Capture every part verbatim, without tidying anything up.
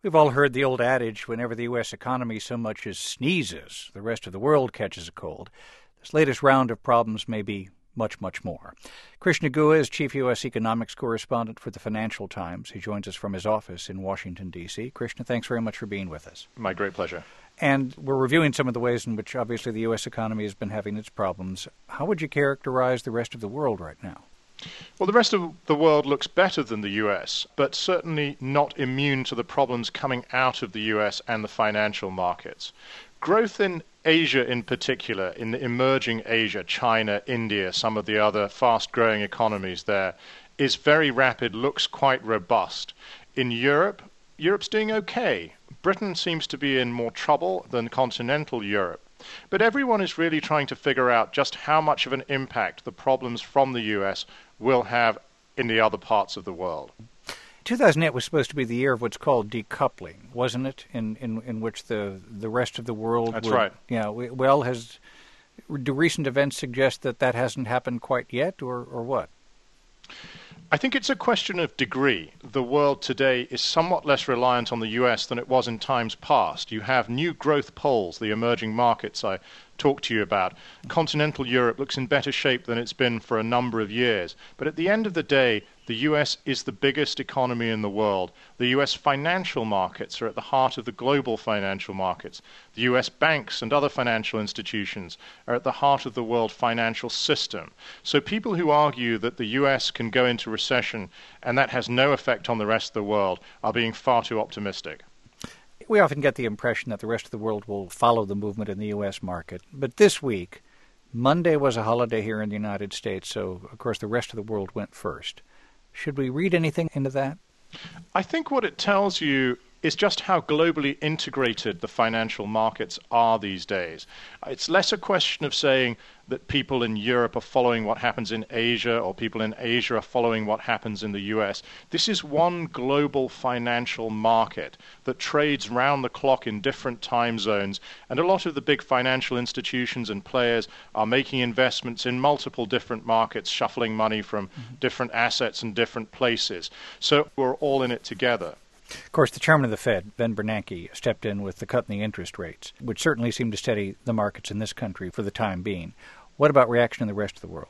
We've all heard the old adage, whenever the U S economy so much as sneezes, the rest of the world catches a cold. This latest round of problems may be much, much more. Krishna Guha is Chief U S Economics Correspondent for the Financial Times. He joins us from his office in Washington, D C Krishna, thanks very much for being with us. My great pleasure. And we're reviewing some of the ways in which, obviously, the U S economy has been having its problems. How would you characterize the rest of the world right now? Well, the rest of the world looks better than the U S, but certainly not immune to the problems coming out of the U S and the financial markets. Growth in Asia in particular, in the emerging Asia, China, India, some of the other fast-growing economies there, is very rapid, looks quite robust. In Europe, Europe's doing okay. Britain seems to be in more trouble than continental Europe. But everyone is really trying to figure out just how much of an impact the problems from the U S will have in the other parts of the world. two thousand eight was supposed to be the year of what's called decoupling, wasn't it? In in, in which the, the rest of the world That's would, right. Yeah. Well, has do recent events suggest that that hasn't happened quite yet, or, or what? I think it's a question of degree. The world today is somewhat less reliant on the U S than it was in times past. You have new growth poles, the emerging markets I talked to you about. Continental Europe looks in better shape than it's been for a number of years. But at the end of the day, the U S is the biggest economy in the world. The U S financial markets are at the heart of the global financial markets. The U S banks and other financial institutions are at the heart of the world financial system. So people who argue that the U S can go into recession and that has no effect on the rest of the world are being far too optimistic. We often get the impression that the rest of the world will follow the movement in the U S market. But this week, Monday was a holiday here in the United States, so of course the rest of the world went first. Should we read anything into that? I think what it tells you is just how globally integrated the financial markets are these days. It's less a question of saying that people in Europe are following what happens in Asia or people in Asia are following what happens in the U S. This is one global financial market that trades round the clock in different time zones, and a lot of the big financial institutions and players are making investments in multiple different markets, shuffling money from mm-hmm. different assets and different places. So we're all in it together. Of course, the chairman of the Fed, Ben Bernanke, stepped in with the cut in the interest rates, which certainly seemed to steady the markets in this country for the time being. What about reaction in the rest of the world?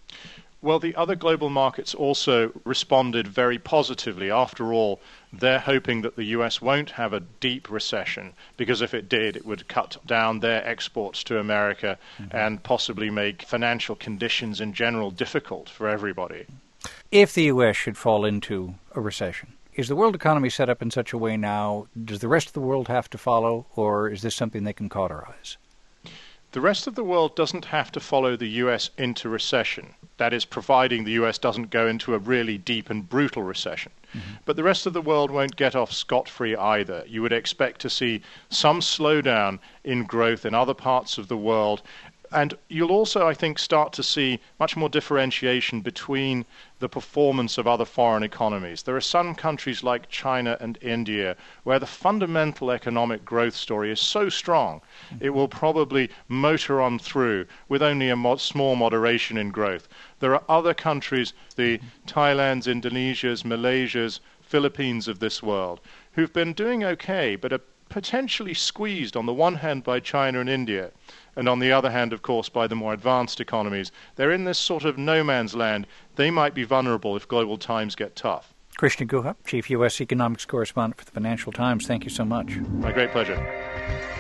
Well, the other global markets also responded very positively. After all, they're hoping that the U S won't have a deep recession, because if it did, it would cut down their exports to America mm-hmm. and possibly make financial conditions in general difficult for everybody. If the U S should fall into a recession, is the world economy set up in such a way now, does the rest of the world have to follow, or is this something they can cauterize? The rest of the world doesn't have to follow the U S into recession. That is, providing the U S doesn't go into a really deep and brutal recession. Mm-hmm. But the rest of the world won't get off scot-free either. You would expect to see some slowdown in growth in other parts of the world. And you'll also, I think, start to see much more differentiation between the performance of other foreign economies. There are some countries like China and India where the fundamental economic growth story is so strong, it will probably motor on through with only a mod- small moderation in growth. There are other countries, the Thailands, Indonesias, Malaysias, Philippines of this world, who've been doing okay, but are potentially squeezed on the one hand by China and India, and on the other hand, of course, by the more advanced economies. They're in this sort of no man's land. They might be vulnerable if global times get tough. Krishna Guha, Chief U S Economics Correspondent for the Financial Times, thank you so much. My great pleasure.